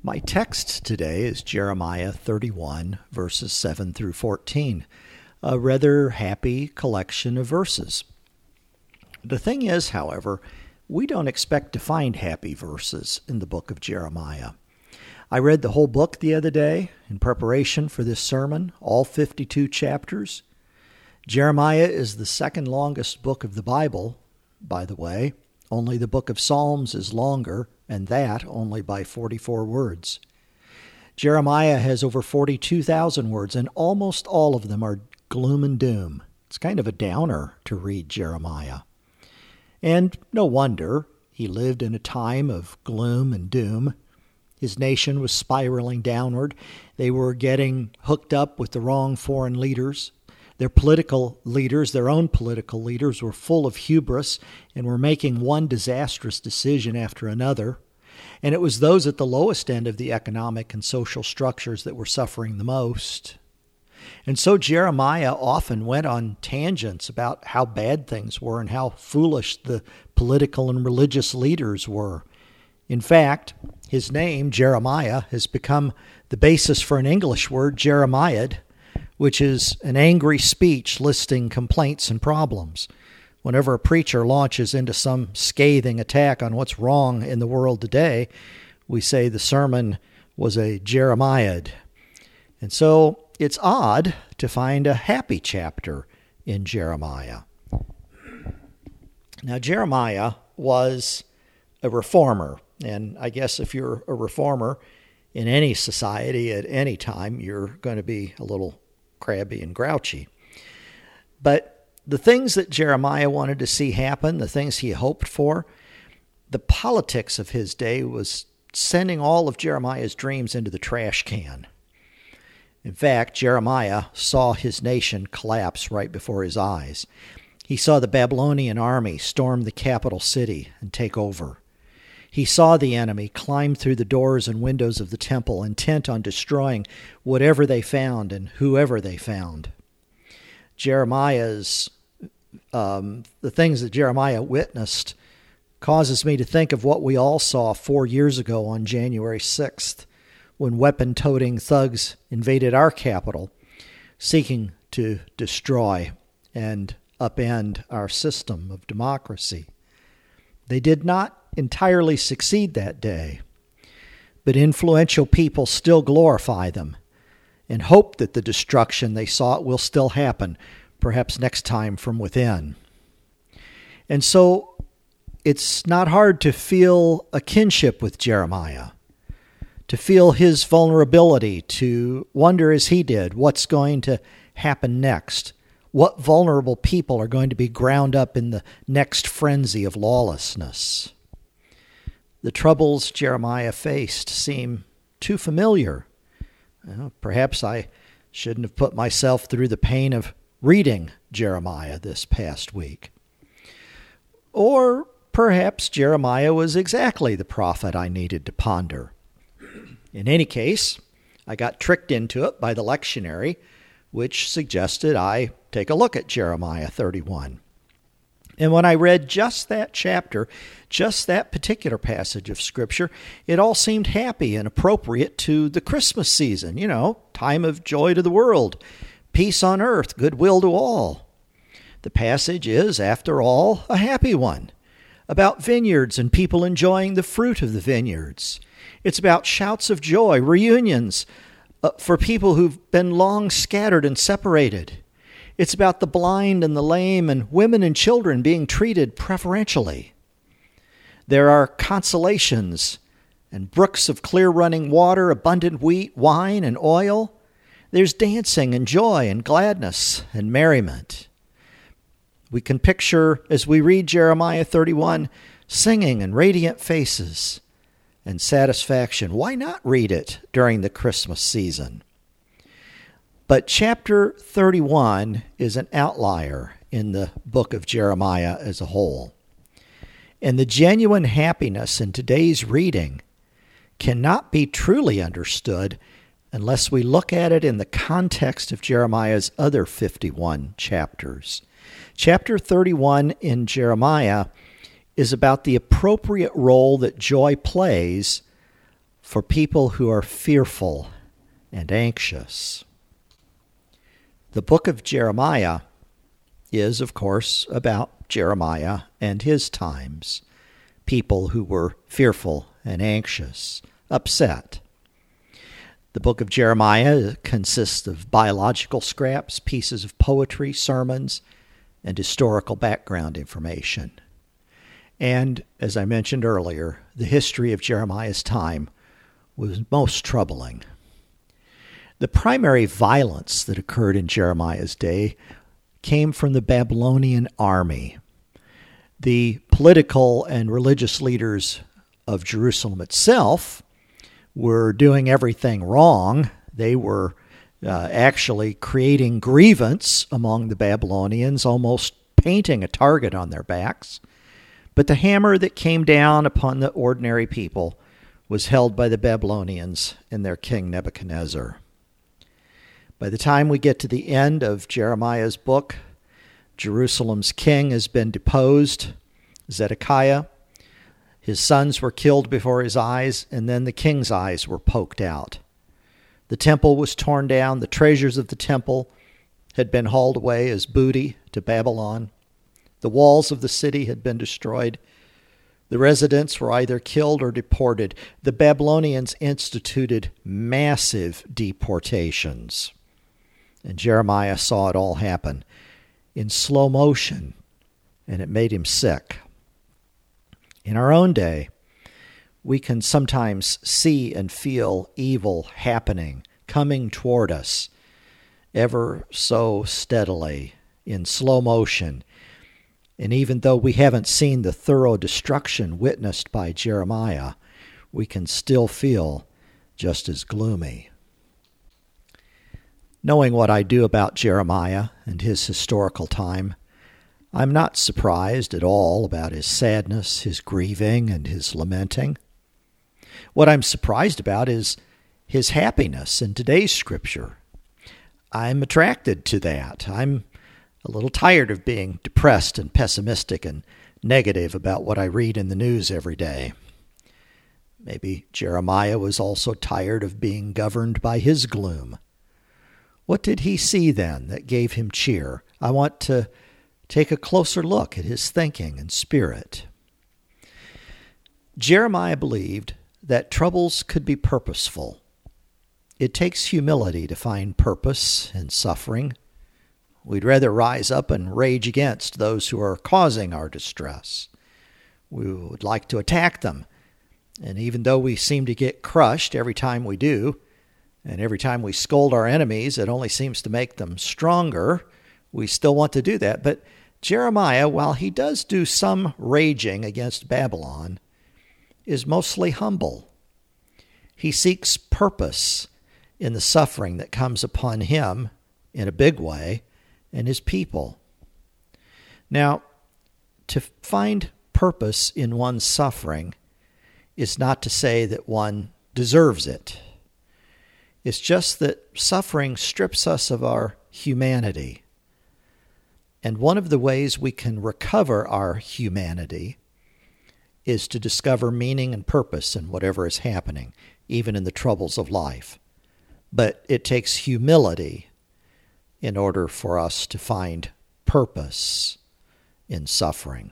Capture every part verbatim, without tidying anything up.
My text today is Jeremiah thirty-one, verses seven through fourteen, a rather happy collection of verses. The thing is, however, we don't expect to find happy verses in the book of Jeremiah. I read the whole book the other day in preparation for this sermon, all fifty-two chapters. Jeremiah is the second longest book of the Bible, by the way. Only the book of Psalms is longer, and that only by forty-four words. Jeremiah has over forty-two thousand words, and almost all of them are gloom and doom. It's kind of a downer to read Jeremiah. And no wonder. He lived in a time of gloom and doom. His nation was spiraling downward. They were getting hooked up with the wrong foreign leaders. Their political leaders, their own political leaders, were full of hubris and were making one disastrous decision after another. And it was those at the lowest end of the economic and social structures that were suffering the most. And so Jeremiah often went on tangents about how bad things were and how foolish the political and religious leaders were. In fact, his name, Jeremiah, has become the basis for an English word, Jeremiad, which is an angry speech listing complaints and problems. Whenever a preacher launches into some scathing attack on what's wrong in the world today, we say the sermon was a Jeremiad. And so it's odd to find a happy chapter in Jeremiah. Now, Jeremiah was a reformer, and I guess if you're a reformer in any society at any time, you're going to be a little crabby and grouchy. But the things that Jeremiah wanted to see happen, the things he hoped for, the politics of his day was sending all of Jeremiah's dreams into the trash can. In fact, Jeremiah saw his nation collapse right before his eyes. He saw the Babylonian army storm the capital city and take over. He saw the enemy climb through the doors and windows of the temple, intent on destroying whatever they found and whoever they found. Jeremiah's, um, the things that Jeremiah witnessed causes me to think of what we all saw four years ago on January sixth, when weapon-toting thugs invaded our capital, seeking to destroy and upend our system of democracy. They did not entirely succeed that day, but influential people still glorify them and hope that the destruction they sought will still happen, perhaps next time from within. And so it's not hard to feel a kinship with Jeremiah, to feel his vulnerability, to wonder as he did what's going to happen next, what vulnerable people are going to be ground up in the next frenzy of lawlessness. The troubles Jeremiah faced seem too familiar. Well, perhaps I shouldn't have put myself through the pain of reading Jeremiah this past week. Or perhaps Jeremiah was exactly the prophet I needed to ponder. In any case, I got tricked into it by the lectionary, which suggested I take a look at Jeremiah thirty-one. And when I read just that chapter, just that particular passage of Scripture, it all seemed happy and appropriate to the Christmas season, you know, time of joy to the world, peace on earth, goodwill to all. The passage is, after all, a happy one, about vineyards and people enjoying the fruit of the vineyards. It's about shouts of joy, reunions uh, for people who've been long scattered and separated. It's about the blind and the lame and women and children being treated preferentially. There are consolations and brooks of clear running water, abundant wheat, wine, and oil. There's dancing and joy and gladness and merriment. We can picture, as we read Jeremiah thirty-one, singing and radiant faces and satisfaction. Why not read it during the Christmas season? But chapter thirty-one is an outlier in the book of Jeremiah as a whole. And the genuine happiness in today's reading cannot be truly understood unless we look at it in the context of Jeremiah's other fifty-one chapters. Chapter thirty-one in Jeremiah is about the appropriate role that joy plays for people who are fearful and anxious. The book of Jeremiah is, of course, about Jeremiah and his times, people who were fearful and anxious, upset. The book of Jeremiah consists of biological scraps, pieces of poetry, sermons, and historical background information. And, as I mentioned earlier, the history of Jeremiah's time was most troubling. The primary violence that occurred in Jeremiah's day came from the Babylonian army. The political and religious leaders of Jerusalem itself were doing everything wrong. They were uh, actually creating grievance among the Babylonians, almost painting a target on their backs. But the hammer that came down upon the ordinary people was held by the Babylonians and their king Nebuchadnezzar. By the time we get to the end of Jeremiah's book, Jerusalem's king has been deposed, Zedekiah. His sons were killed before his eyes, and then the king's eyes were poked out. The temple was torn down. The treasures of the temple had been hauled away as booty to Babylon. The walls of the city had been destroyed. The residents were either killed or deported. The Babylonians instituted massive deportations. And Jeremiah saw it all happen in slow motion, and it made him sick. In our own day, we can sometimes see and feel evil happening, coming toward us, ever so steadily, in slow motion. And even though we haven't seen the thorough destruction witnessed by Jeremiah, we can still feel just as gloomy. Knowing what I do about Jeremiah and his historical time, I'm not surprised at all about his sadness, his grieving, and his lamenting. What I'm surprised about is his happiness in today's scripture. I'm attracted to that. I'm a little tired of being depressed and pessimistic and negative about what I read in the news every day. Maybe Jeremiah was also tired of being governed by his gloom. What did he see then that gave him cheer? I want to take a closer look at his thinking and spirit. Jeremiah believed that troubles could be purposeful. It takes humility to find purpose in suffering. We'd rather rise up and rage against those who are causing our distress. We would like to attack them. And even though we seem to get crushed every time we do, and every time we scold our enemies, it only seems to make them stronger, we still want to do that. But Jeremiah, while he does do some raging against Babylon, is mostly humble. He seeks purpose in the suffering that comes upon him in a big way and his people. Now, to find purpose in one's suffering is not to say that one deserves it. It's just that suffering strips us of our humanity. And one of the ways we can recover our humanity is to discover meaning and purpose in whatever is happening, even in the troubles of life. But it takes humility in order for us to find purpose in suffering.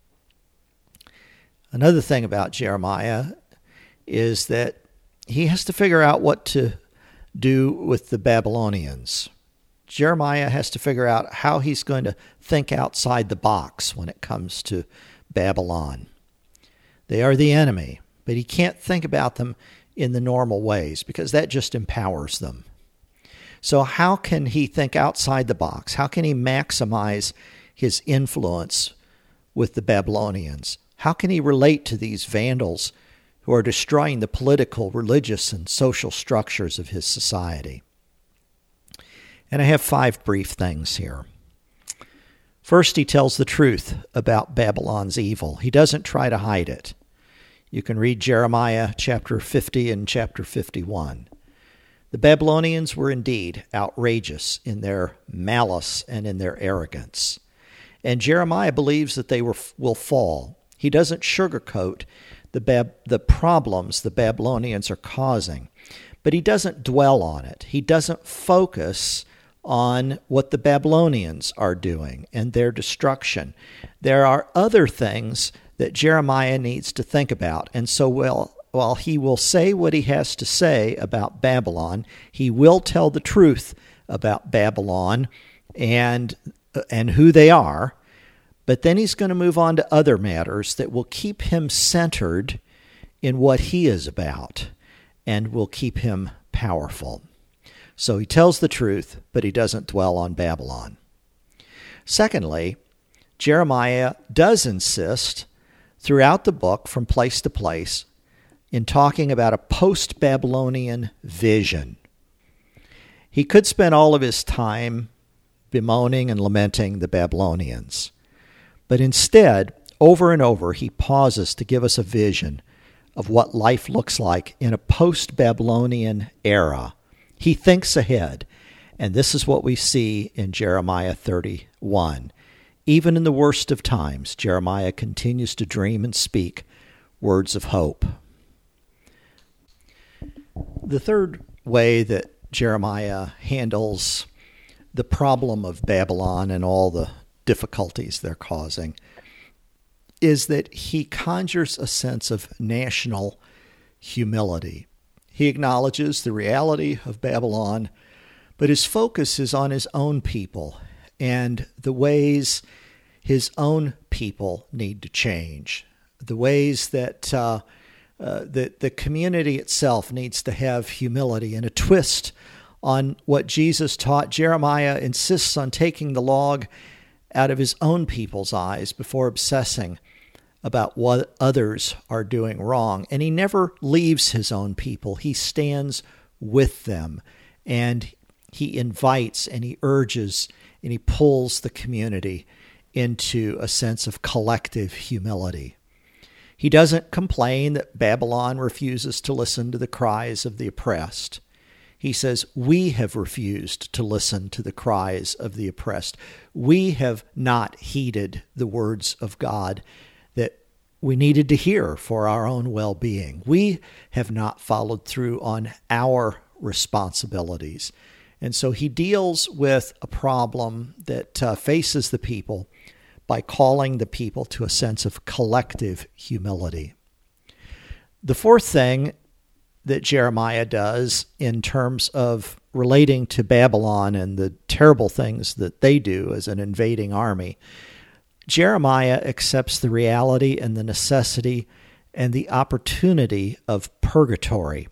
Another thing about Jeremiah is that he has to figure out what to do with the Babylonians. Jeremiah has to figure out how he's going to think outside the box when it comes to Babylon. They are the enemy, but he can't think about them in the normal ways because that just empowers them. So how can he think outside the box? How can he maximize his influence with the Babylonians? How can he relate to these vandals who are destroying the political, religious, and social structures of his society? And I have five brief things here. First, he tells the truth about Babylon's evil. He doesn't try to hide it. You can read Jeremiah chapter fifty and chapter fifty-one. The Babylonians were indeed outrageous in their malice and in their arrogance. And Jeremiah believes that they were, will fall. He doesn't sugarcoat the Bab- the problems the Babylonians are causing. But he doesn't dwell on it. He doesn't focus on what the Babylonians are doing and their destruction. There are other things that Jeremiah needs to think about. And so while, while he will say what he has to say about Babylon, he will tell the truth about Babylon and, and who they are. But then he's going to move on to other matters that will keep him centered in what he is about and will keep him powerful. So he tells the truth, but he doesn't dwell on Babylon. Secondly, Jeremiah does insist throughout the book, from place to place, in talking about a post-Babylonian vision. He could spend all of his time bemoaning and lamenting the Babylonians, but instead, over and over, he pauses to give us a vision of what life looks like in a post-Babylonian era. He thinks ahead, and this is what we see in Jeremiah thirty-one. Even in the worst of times, Jeremiah continues to dream and speak words of hope. The third way that Jeremiah handles the problem of Babylon and all the difficulties they're causing is that he conjures a sense of national humility. He acknowledges the reality of Babylon, but his focus is on his own people and the ways his own people need to change, the ways that uh, uh, that the community itself needs to have humility and a twist on what Jesus taught. Jeremiah insists on taking the log out of his own people's eyes before obsessing about what others are doing wrong. And he never leaves his own people. He stands with them, and he invites and he urges and he pulls the community into a sense of collective humility. He doesn't complain that Babylon refuses to listen to the cries of the oppressed. He says, we have refused to listen to the cries of the oppressed. We have not heeded the words of God that we needed to hear for our own well-being. We have not followed through on our responsibilities. And so he deals with a problem that uh, faces the people by calling the people to a sense of collective humility. The fourth thing that Jeremiah does in terms of relating to Babylon and the terrible things that they do as an invading army, Jeremiah accepts the reality and the necessity and the opportunity of purgatory.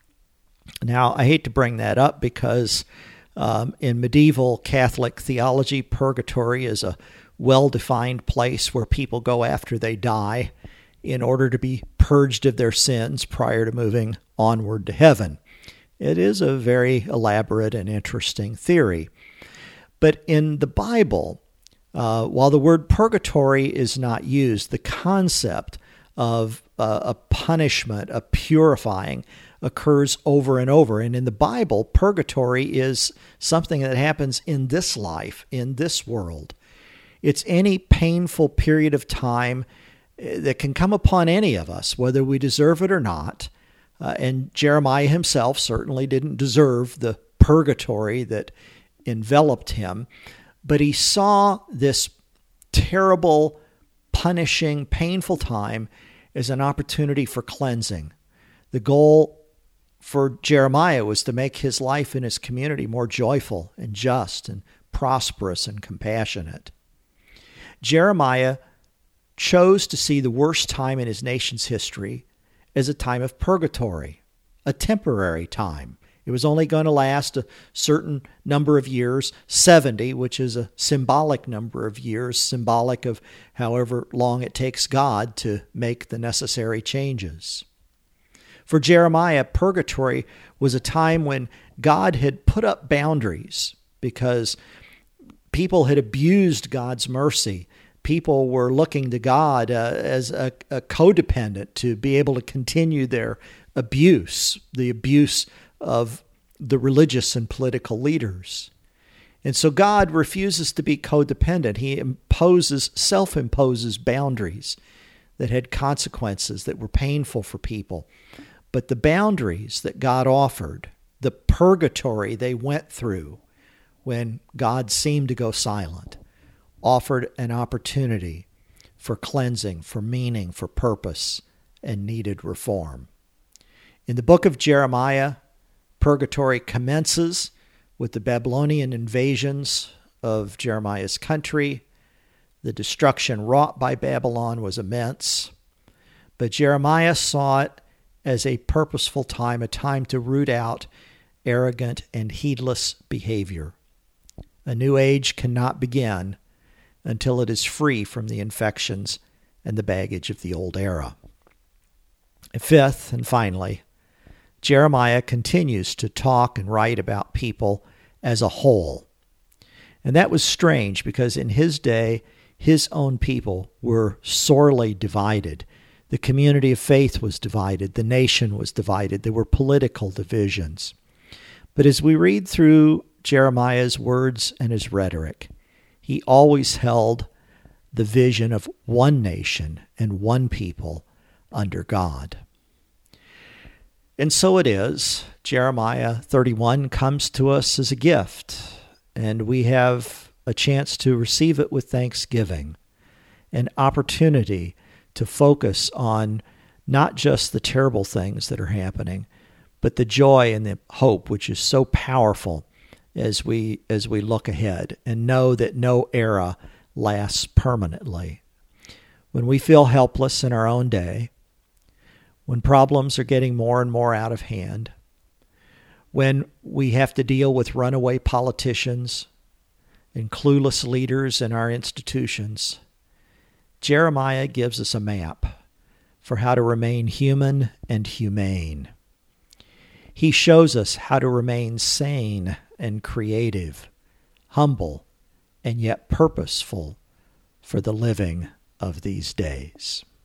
Now, I hate to bring that up because um, in medieval Catholic theology, purgatory is a well-defined place where people go after they die in order to be purged of their sins prior to moving onward to heaven. It is a very elaborate and interesting theory. But in the Bible, uh, while the word purgatory is not used, the concept of uh, a punishment, a purifying, occurs over and over. And in the Bible, purgatory is something that happens in this life, in this world. It's any painful period of time that can come upon any of us, whether we deserve it or not. Uh, and Jeremiah himself certainly didn't deserve the purgatory that enveloped him, but he saw this terrible, punishing, painful time as an opportunity for cleansing. The goal for Jeremiah was to make his life and his community more joyful and just and prosperous and compassionate. Jeremiah chose to see the worst time in his nation's history as a time of purgatory, a temporary time. It was only going to last a certain number of years, seventy, which is a symbolic number of years, symbolic of however long it takes God to make the necessary changes. For Jeremiah, purgatory was a time when God had put up boundaries because people had abused God's mercy. People were looking to God uh, as a, a codependent to be able to continue their abuse, the abuse of the religious and political leaders. And so God refuses to be codependent. He imposes, self-imposes boundaries that had consequences that were painful for people. But the boundaries that God offered, the purgatory they went through when God seemed to go silent, offered an opportunity for cleansing, for meaning, for purpose, and needed reform. In the book of Jeremiah, purgatory commences with the Babylonian invasions of Jeremiah's country. The destruction wrought by Babylon was immense, but Jeremiah saw it as a purposeful time, a time to root out arrogant and heedless behavior. A new age cannot begin until it is free from the infections and the baggage of the old era. Fifth, and finally, Jeremiah continues to talk and write about people as a whole. And that was strange because in his day, his own people were sorely divided. The community of faith was divided. The nation was divided. There were political divisions. But as we read through Jeremiah's words and his rhetoric, he always held the vision of one nation and one people under God. And so it is. Jeremiah thirty-one comes to us as a gift, and we have a chance to receive it with thanksgiving, an opportunity to focus on not just the terrible things that are happening, but the joy and the hope which is so powerful as we as we look ahead and know that no era lasts permanently. When we feel helpless in our own day, when problems are getting more and more out of hand, when we have to deal with runaway politicians and clueless leaders in our institutions, Jeremiah gives us a map for how to remain human and humane. He shows us how to remain sane and creative, humble, and yet purposeful for the living of these days.